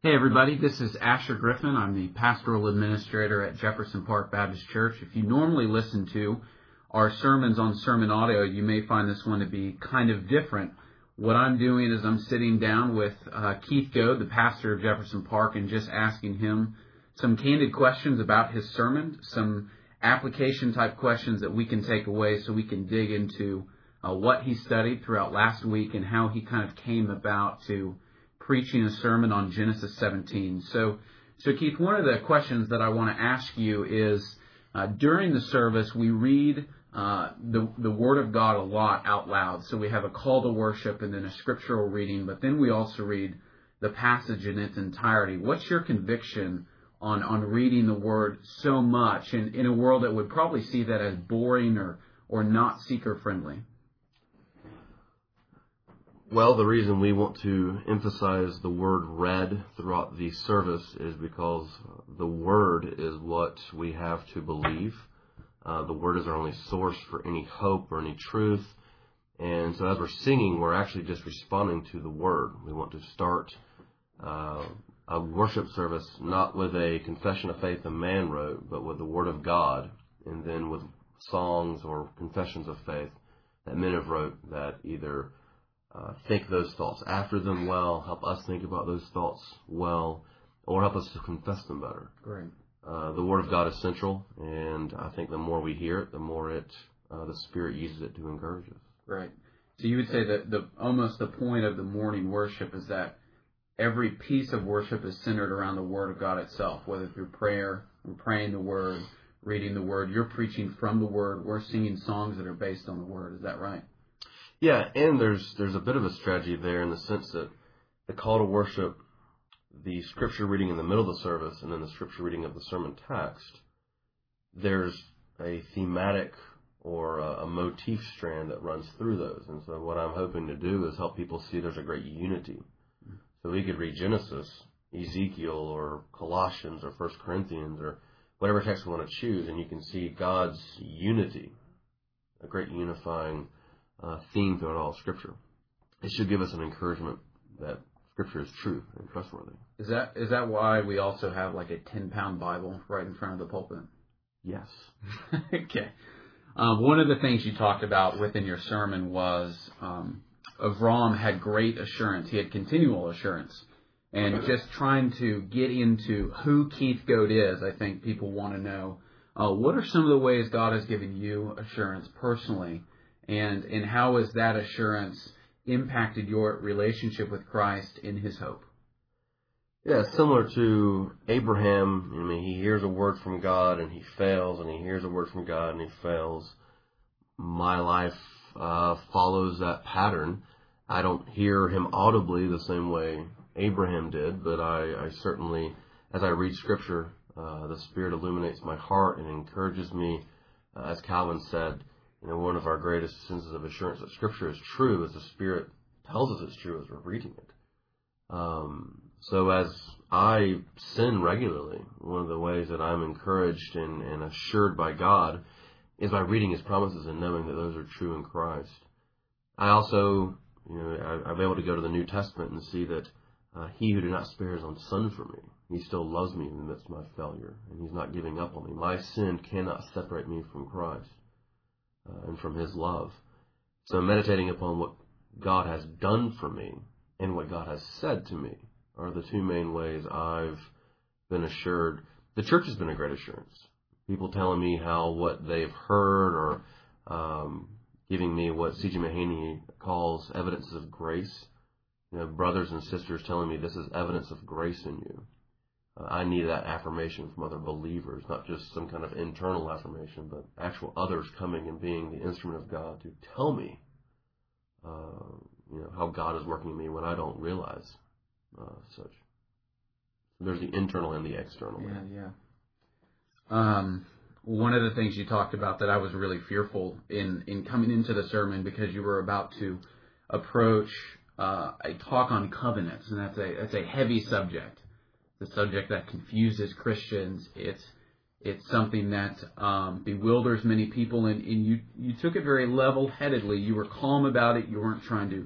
Hey everybody, this is Asher Griffin. I'm the pastoral administrator at Jefferson Park Baptist Church. If you normally listen to our sermons on Sermon Audio, you may find this one to be kind of different. What I'm doing is I'm sitting down with Keith Goad, the pastor of Jefferson Park, and just asking him some candid questions about his sermon, some application type questions that we can take away so we can dig into what he studied throughout last week and how he kind of came about to preaching a sermon on Genesis 17. So Keith, one of the questions that I want to ask you is, during the service, we read the Word of God a lot out loud. So we have a call to worship and then a scriptural reading, but then we also read the passage in its entirety. What's your conviction on reading the Word so much in a world that would probably see that as boring or not seeker-friendly? Well, the reason we want to emphasize the word read throughout the service is because the Word is what we have to believe. The Word is our only source for any hope or any truth. And so as we're singing, we're actually just responding to the Word. We want to start a worship service not with a confession of faith a man wrote, but with the Word of God, and then with songs or confessions of faith that men have wrote that either think those thoughts after them well, help us think about those thoughts well, or help us to confess them better. Great. The Word of God is central, and I think the more we hear it, the more the Spirit uses it to encourage us. Right. So you would say that almost the point of the morning worship is that every piece of worship is centered around the Word of God itself, whether through prayer, we're praying the Word, reading the Word, you're preaching from the Word, we're singing songs that are based on the Word. Is that right? Yeah, and there's a bit of a strategy there in the sense that the call to worship, the scripture reading in the middle of the service, and then the scripture reading of the sermon text, there's a thematic or a motif strand that runs through those. And so what I'm hoping to do is help people see there's a great unity. So we could read Genesis, Ezekiel, or Colossians, or 1 Corinthians, or whatever text we want to choose, and you can see God's unity, a great unifying theme throughout all Scripture. It should give us an encouragement that Scripture is true and trustworthy. Is that why we also have like a 10-pound Bible right in front of the pulpit? Yes. Okay. One of the things you talked about within your sermon was Avram had great assurance. He had continual assurance. And just trying to get into who Keith Goad is, I think people want to know, what are some of the ways God has given you assurance personally? And how has that assurance impacted your relationship with Christ in His hope? Yeah, similar to Abraham. I mean, he hears a word from God and he fails, and he hears a word from God and he fails. My life follows that pattern. I don't hear him audibly the same way Abraham did, but I certainly, as I read Scripture, the Spirit illuminates my heart and encourages me. As Calvin said, one of our greatest senses of assurance that Scripture is true is the Spirit tells us it's true as we're reading it. So as I sin regularly, one of the ways that I'm encouraged and assured by God is by reading His promises and knowing that those are true in Christ. I also, I'm able to go to the New Testament and see that He who did not spare His own Son for me, He still loves me in the midst of my failure, and He's not giving up on me. My sin cannot separate me from Christ and from His love. So meditating upon what God has done for me and what God has said to me are the two main ways I've been assured. The church has been a great assurance. People telling me how what they've heard or giving me what C.J. Mahaney calls evidences of grace. Brothers and sisters telling me this is evidence of grace in you. I need that affirmation from other believers, not just some kind of internal affirmation, but actual others coming and being the instrument of God to tell me, how God is working in me when I don't realize such. There's the internal and the external. Yeah. One of the things you talked about that I was really fearful in coming into the sermon, because you were about to approach a talk on covenants, and that's a heavy subject. The subject that confuses Christians. It's something that bewilders many people, and you took it very level-headedly. You were calm about it. You weren't trying to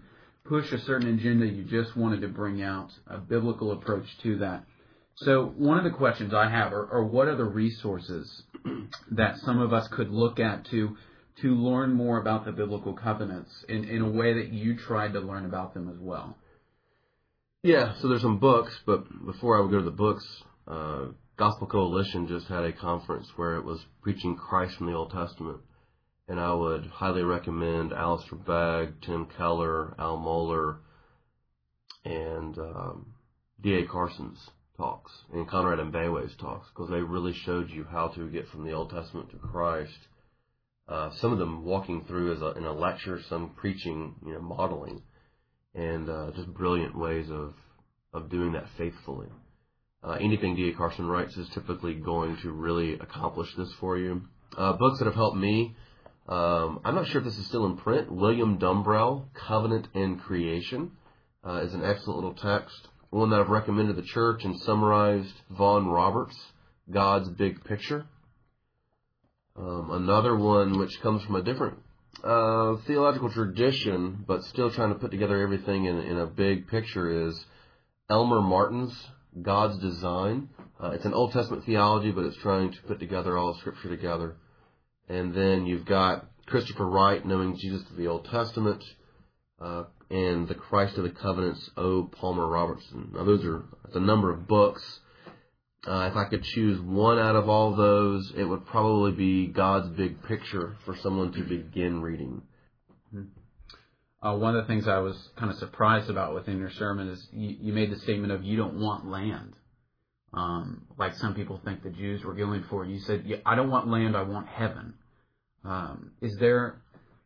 push a certain agenda. You just wanted to bring out a biblical approach to that. So one of the questions I have are what are the resources that some of us could look at to learn more about the biblical covenants in a way that you tried to learn about them as well? Yeah, so there's some books, but before I would go to the books, Gospel Coalition just had a conference where it was preaching Christ from the Old Testament. And I would highly recommend Alistair Begg, Tim Keller, Al Mohler, and D.A. Carson's talks, and Conrad and Bayway's talks, because they really showed you how to get from the Old Testament to Christ. Some of them walking through in a lecture, some preaching, modeling, and just brilliant ways of doing that faithfully. Anything D.A. Carson writes is typically going to really accomplish this for you. Books that have helped me, I'm not sure if this is still in print. William Dumbrell, Covenant and Creation, is an excellent little text. One that I've recommended the church and summarized, Vaughn Roberts, God's Big Picture. Another one which comes from a different theological tradition, but still trying to put together everything in a big picture, is Elmer Martin's God's Design. It's an Old Testament theology, but it's trying to put together all of Scripture together. And then you've got Christopher Wright, Knowing Jesus of the Old Testament, and The Christ of the Covenants, O. Palmer Robertson. Now, that's a number of books. If I could choose one out of all those, it would probably be God's Big Picture for someone to begin reading. One of the things I was kind of surprised about within your sermon is you made the statement of you don't want land. Like some people think the Jews were going for. You said, I don't want land, I want heaven. Is there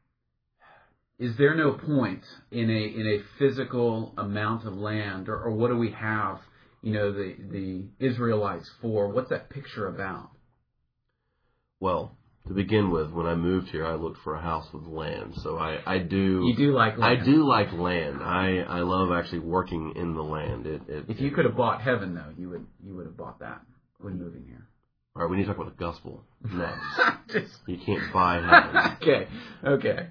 no point in a physical amount of land, or what do we have, the Israelites for? What's that picture about? Well, to begin with, when I moved here, I looked for a house with land. So I do. You do like land. I do like land. I love actually working in the land. If you could have bought heaven, though, you would have bought that when moving here. All right, we need to talk about the gospel next. You can't buy heaven. Okay.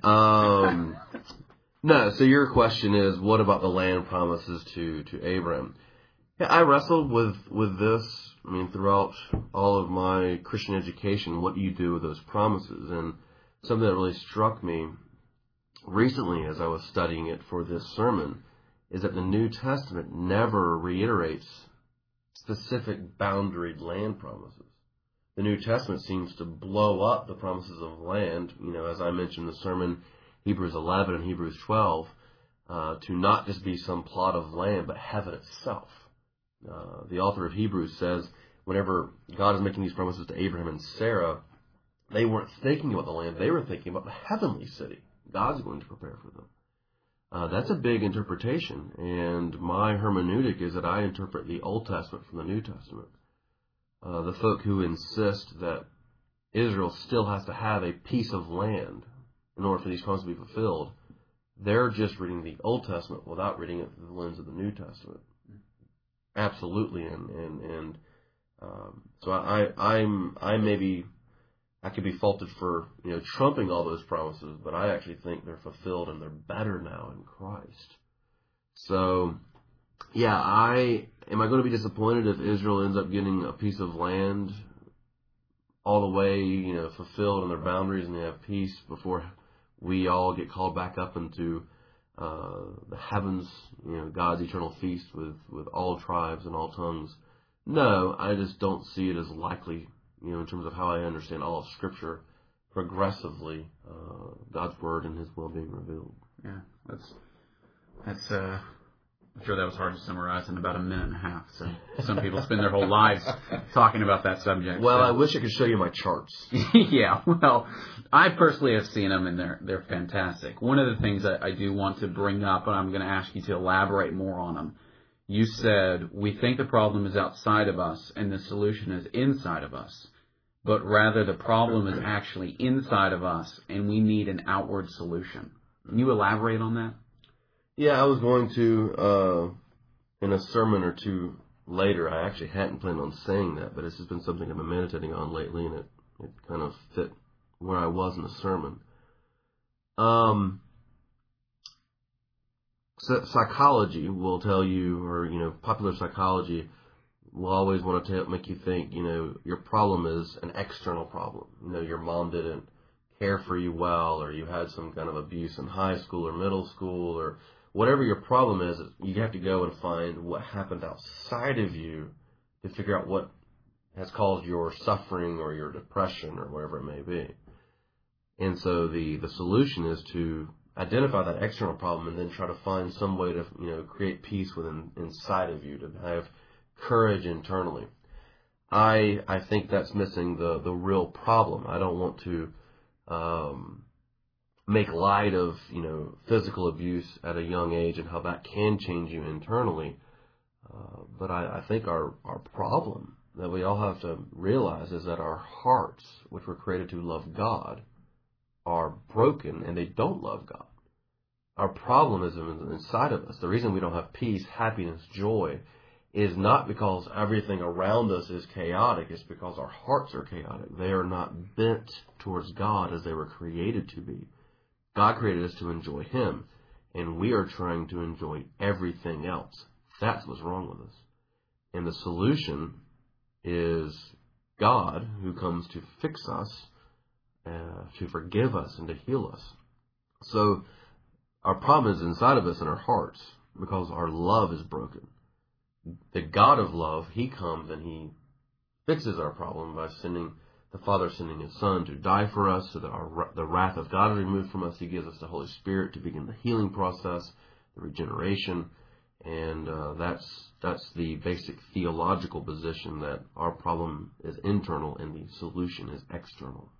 No, so your question is, what about the land promises to Abraham? Yeah, I wrestled with this, throughout all of my Christian education. What do you do with those promises? And something that really struck me recently as I was studying it for this sermon is that the New Testament never reiterates specific boundaried land promises. The New Testament seems to blow up the promises of land, as I mentioned in the sermon, Hebrews 11 and Hebrews 12, to not just be some plot of land, but heaven itself. The author of Hebrews says whenever God is making these promises to Abraham and Sarah, they weren't thinking about the land, they were thinking about the heavenly city God's going to prepare for them. That's a big interpretation, and my hermeneutic is that I interpret the Old Testament from the New Testament. The folk who insist that Israel still has to have a piece of land in order for these promises to be fulfilled, they're just reading the Old Testament without reading it through the lens of the New Testament. Absolutely, and so I could be faulted for trumping all those promises, but I actually think they're fulfilled and they're better now in Christ. So, yeah, am I going to be disappointed if Israel ends up getting a piece of land all the way fulfilled in their boundaries and they have peace before we all get called back up into the heavens, God's eternal feast with all tribes and all tongues? No, I just don't see it as likely, in terms of how I understand all of Scripture progressively, God's Word and His will being revealed. Yeah, that's I'm sure that was hard to summarize in about a minute and a half. So some people spend their whole lives talking about that subject. Well, I wish I could show you my charts. Yeah, well, I personally have seen them, and they're fantastic. One of the things that I do want to bring up, and I'm going to ask you to elaborate more on them. You said, we think the problem is outside of us, and the solution is inside of us. But rather, the problem is actually inside of us, and we need an outward solution. Can you elaborate on that? Yeah, I was going to, in a sermon or two later, I actually hadn't planned on saying that, but it's just been something I've been meditating on lately, and it kind of fit where I was in the sermon. psychology will tell you, or, popular psychology will always want to make you think, your problem is an external problem. Your mom didn't care for you well, or you had some kind of abuse in high school or middle school, or whatever your problem is, you have to go and find what happened outside of you to figure out what has caused your suffering or your depression or whatever it may be. And so the solution is to identify that external problem and then try to find some way to, create peace inside of you, to have courage internally. I think that's missing the real problem. I don't want to make light of, physical abuse at a young age and how that can change you internally. But I think our problem that we all have to realize is that our hearts, which were created to love God, are broken and they don't love God. Our problem is inside of us. The reason we don't have peace, happiness, joy is not because everything around us is chaotic. It's because our hearts are chaotic. They are not bent towards God as they were created to be. God created us to enjoy Him, and we are trying to enjoy everything else. That's what's wrong with us. And the solution is God, who comes to fix us, to forgive us, and to heal us. So our problem is inside of us in our hearts because our love is broken. The God of love, He comes and He fixes our problem by the Father sending His Son to die for us so that the wrath of God is removed from us. He gives us the Holy Spirit to begin the healing process, the regeneration, and that's the basic theological position, that our problem is internal and the solution is external.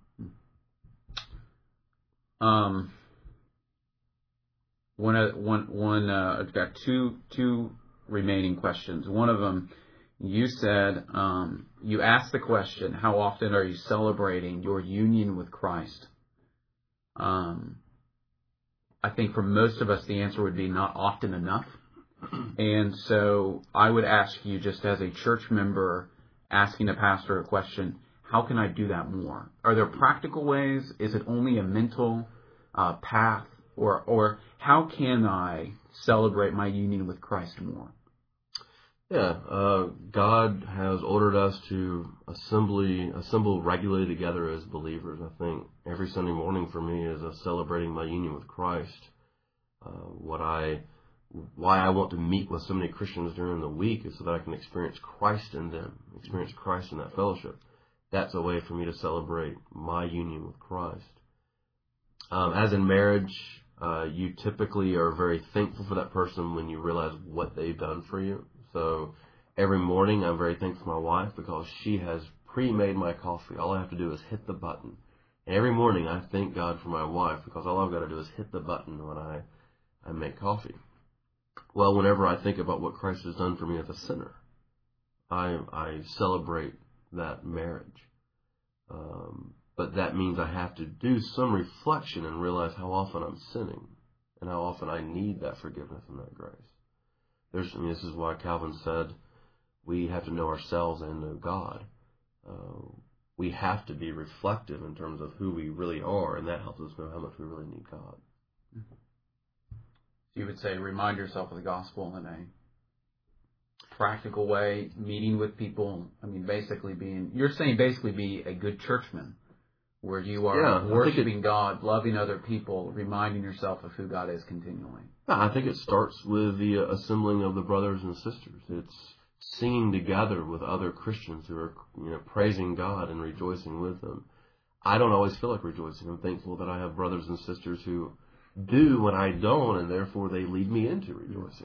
I've got two remaining questions. One of them, you said, you asked the question, how often are you celebrating your union with Christ? I think for most of us, the answer would be not often enough. And so I would ask you, just as a church member asking a pastor a question, how can I do that more? Are there practical ways? Is it only a mental path? Or how can I celebrate my union with Christ more? Yeah, God has ordered us to assemble regularly together as believers. I think every Sunday morning for me is celebrating my union with Christ. Why I want to meet with so many Christians during the week is so that I can experience Christ in them, experience Christ in that fellowship. That's a way for me to celebrate my union with Christ. As in marriage, you typically are very thankful for that person when you realize what they've done for you. So every morning I'm very thankful for my wife because she has pre-made my coffee. All I have to do is hit the button. And every morning I thank God for my wife because all I've got to do is hit the button when I make coffee. Well, whenever I think about what Christ has done for me as a sinner, I celebrate that marriage. But that means I have to do some reflection and realize how often I'm sinning and how often I need that forgiveness and that grace. This is why Calvin said we have to know ourselves and know God. We have to be reflective in terms of who we really are, and that helps us know how much we really need God. You would say remind yourself of the gospel in a practical way, meeting with people. I mean, you're saying basically be a good churchman, where you are worshiping God, loving other people, reminding yourself of who God is continually. I think it starts with the assembling of the brothers and sisters. It's singing together with other Christians who are, praising God and rejoicing with them. I don't always feel like rejoicing. I'm thankful that I have brothers and sisters who do when I don't, and therefore they lead me into rejoicing.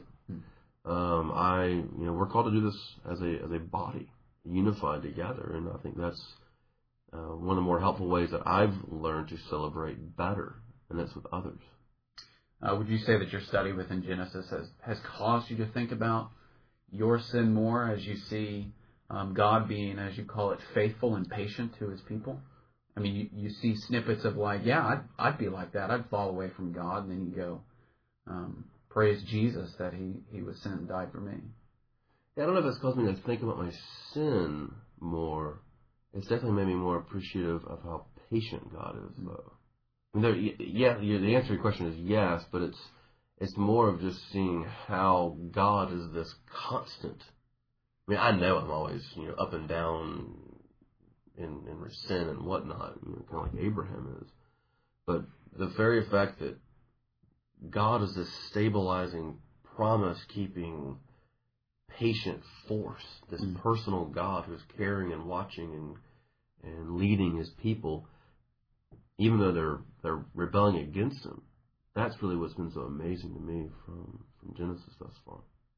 We're called to do this as a body, unified together, and I think that's one of the more helpful ways that I've learned to celebrate better, and that's with others. Would you say that your study within Genesis has caused you to think about your sin more as you see God being, as you call it, faithful and patient to His people? I mean, you see snippets of like, I'd be like that. I'd fall away from God, and then you go, praise Jesus that He was sent and died for me. Yeah, I don't know if it's caused me to think about my sin more. It's definitely made me more appreciative of how patient God is, though. I mean, the answer to your question is yes, but It's more of just seeing how God is this constant. I mean, I know I'm always, up and down in sin and whatnot, kind of like Abraham is. But the very fact that God is this stabilizing, promise-keeping, patient force, this personal God who's caring and watching and leading his people, even though they're rebelling against him. That's really what's been so amazing to me from Genesis thus far.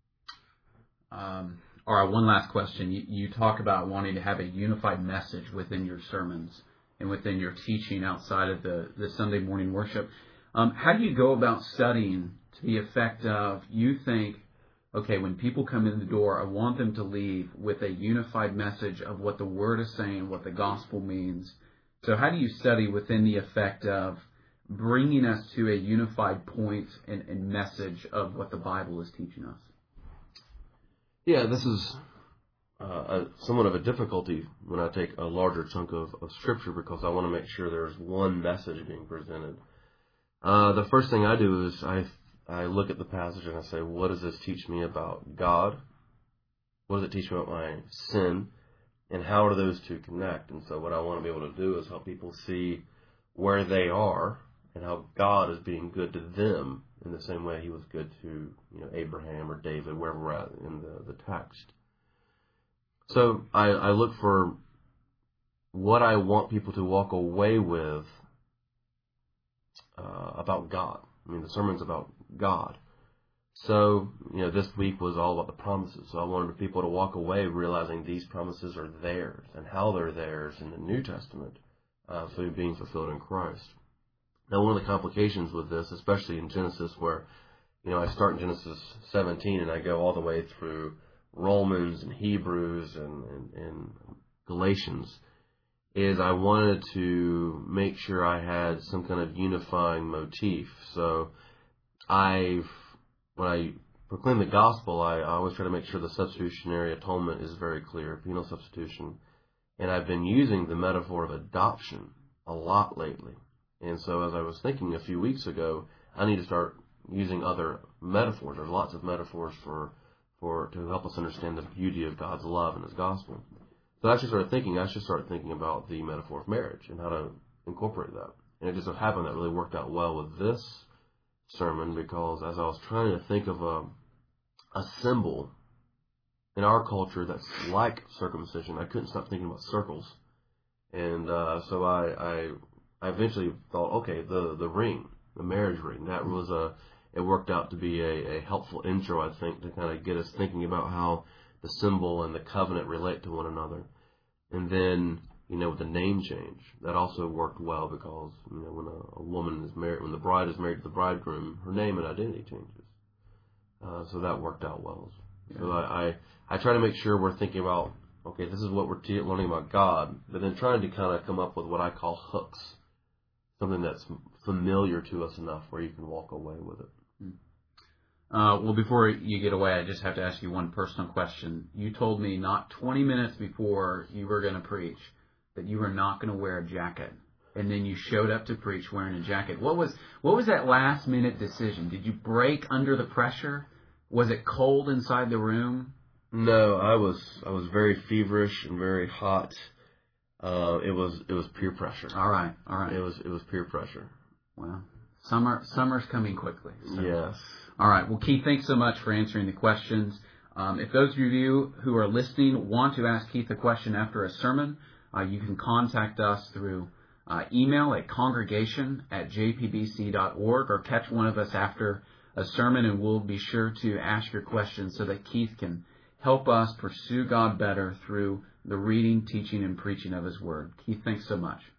All right, one last question. You talk about wanting to have a unified message within your sermons and within your teaching outside of the Sunday morning worship. How do you go about studying to the effect of, you think, okay, when people come in the door, I want them to leave with a unified message of what the Word is saying, what the gospel means. So how do you study within the effect of bringing us to a unified point and message of what the Bible is teaching us? Yeah, this is somewhat of a difficulty when I take a larger chunk of Scripture, because I want to make sure there's one message being presented. The first thing I do is I look at the passage and I say, what does this teach me about God? What does it teach me about my sin? And how do those two connect? And so what I want to be able to do is help people see where they are and how God is being good to them in the same way he was good to Abraham or David, wherever we're at in the text. So I look for what I want people to walk away with about God. I mean, the sermon's about God. So, this week was all about the promises. So I wanted people to walk away realizing these promises are theirs and how they're theirs in the New Testament, so being fulfilled in Christ. Now, one of the complications with this, especially in Genesis, where, I start in Genesis 17 and I go all the way through Romans and Hebrews and Galatians, is I wanted to make sure I had some kind of unifying motif. So when I proclaim the gospel, I always try to make sure the substitutionary atonement is very clear, penal substitution. And I've been using the metaphor of adoption a lot lately. And so as I was thinking a few weeks ago, I need to start using other metaphors. There's lots of metaphors to help us understand the beauty of God's love and his gospel. So I should start thinking about the metaphor of marriage and how to incorporate that. And it just so happened that really worked out well with this sermon, because as I was trying to think of a symbol in our culture that's like circumcision, I couldn't stop thinking about circles. And so I eventually thought, okay, the ring, the marriage ring, it worked out to be a helpful intro, I think, to kind of get us thinking about how the symbol and the covenant relate to one another. And then, with the name change, that also worked well, because, when a woman is married, when the bride is married to the bridegroom, her name and identity changes. So that worked out well. Yeah. So I try to make sure we're thinking about, okay, this is what we're learning about God, but then trying to kind of come up with what I call hooks, something that's familiar to us enough where you can walk away with it. Well, before you get away, I just have to ask you one personal question. You told me not 20 minutes before you were going to preach that you were not going to wear a jacket, and then you showed up to preach wearing a jacket. What was that last minute decision? Did you break under the pressure? Was it cold inside the room? No, I was very feverish and very hot. It was peer pressure. All right. It was peer pressure. Well, summer's coming quickly. So. Yes. All right. Well, Keith, thanks so much for answering the questions. If those of you who are listening want to ask Keith a question after a sermon, you can contact us through email at congregation@jpbc.org, or catch one of us after a sermon, and we'll be sure to ask your questions so that Keith can help us pursue God better through the reading, teaching, and preaching of his word. Keith, thanks so much.